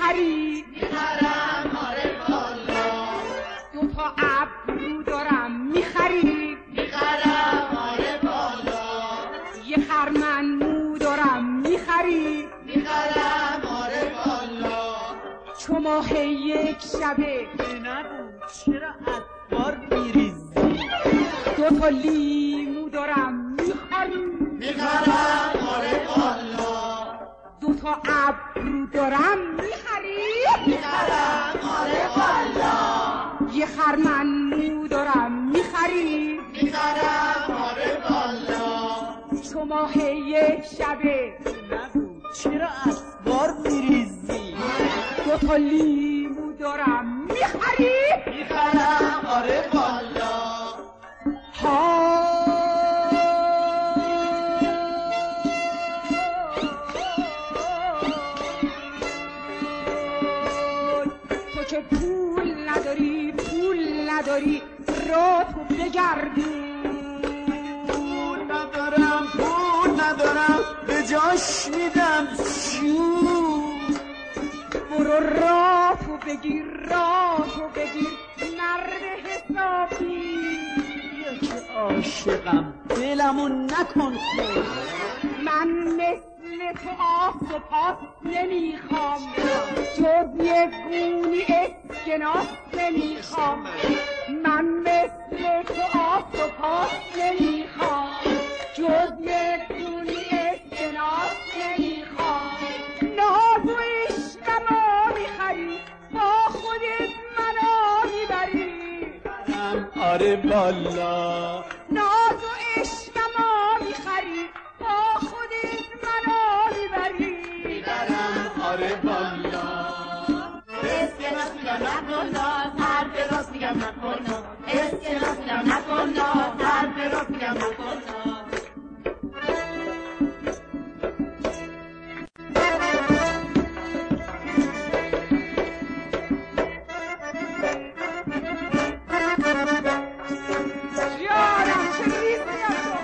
میخری؟ میخرم آره والا. 2 تا ابرو دارم میخری؟ میخرم آره والا. یه خرمن مو دارم میخری؟ میخرم آره والا. چو ماه یک شبه نگو چرا اطوار میریزی؟ 2 تا لیمو دارم میخری؟ میخرم آره والا. 2 تا ابرو دارم میخری؟ میخرم آره والا. یه خرمن مو دارم میخری؟ میخرم آره والا. چو ماه یک شبه نگو چرا اطوار میریزی؟ 2 تا لیمو دارم میخری؟ میخرم آره والا. تو که پول نداری را تو بگردون. پول ندارم به جاش میدم شور. برو را تو بگیر مرد حسابی. بیا که عاشقم دلمو نکن خور. من مثل تو آس و پاس نمیخوام، جز یه گونی اسکناس نمیخوام. من مثل تو آس و پاس نمیخوام، جز یه گونی اسکناس نمیخوام. ناز و عشقمو میخری، با خودت منو میبری. آره والا. ناز و عشقمو میخری، با خودت منو میبری. میبرم آره والا. اسکناس میگم نکن، حرف راست میگم نکن. اسکناس میگم نکن، حرف راست میگم نکن. جانم چه ریزی هستم.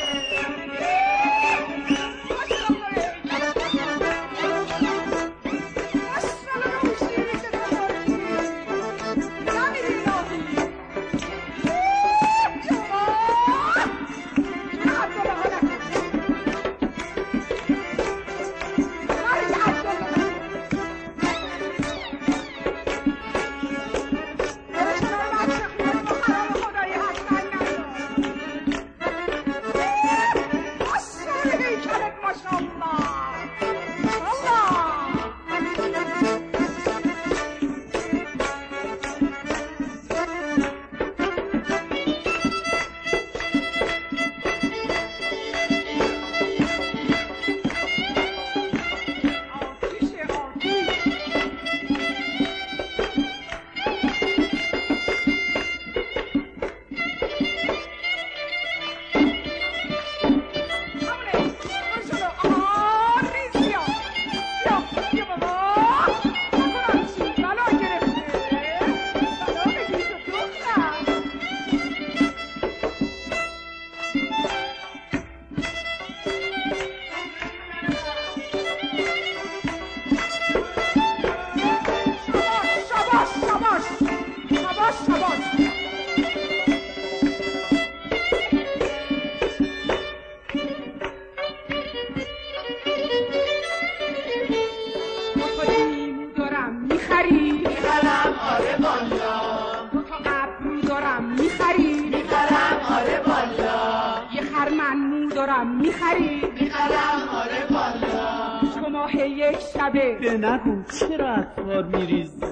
میخری؟ میخرم آره والا. شما یک شبه به نگو چرا اطوار میریزی؟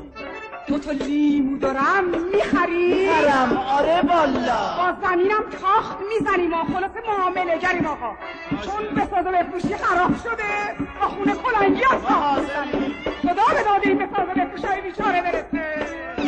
2 تا لیمو دارم میخری؟ میخرم آره والا. با زمینم تاخت میزنیم ما، خلاص معامله گریم آقا. چون به سازه بفروشی خراب شده با خونه کلنگی از تاخت میزنیم. خدا به داده این به سازه بفروشای بیچاره برسه.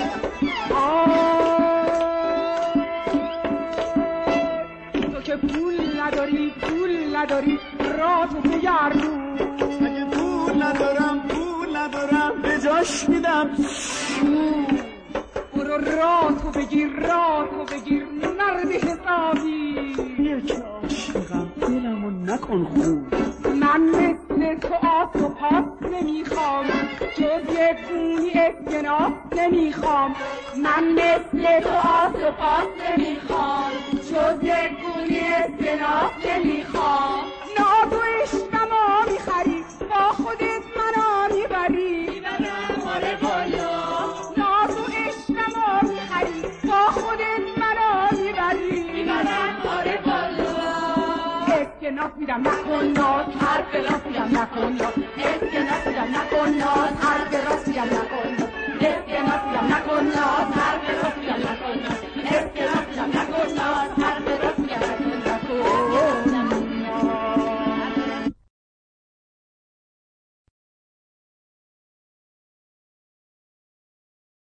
تو که پول نداری را تو بگردون. اگه پول ندارم به جاش میدم شور. برو را تو بگیر مرد حسابی. بیا که عاشقم دلمو نکن خور. من مثل مثل تو آس و پاس نمیخوام، جز یک گونی اسکناس نمیخوام. من مثل تو آس و پاس نمیخوام، جز یک گونی اسکناس نمیخوام. ناز و عشقمو میخری، با خودت منو میبری. میبرم آره والا. ناز و عشقمو میخری، با خودت منو میبری. میبرم آره والا. اسکناس میدم نکن ناز، حرف راست میگم نکن ناز. اسکناس میدم نکن ناز، حرف راست میگم نکن ناز. اسکناس میدم نکن ناز.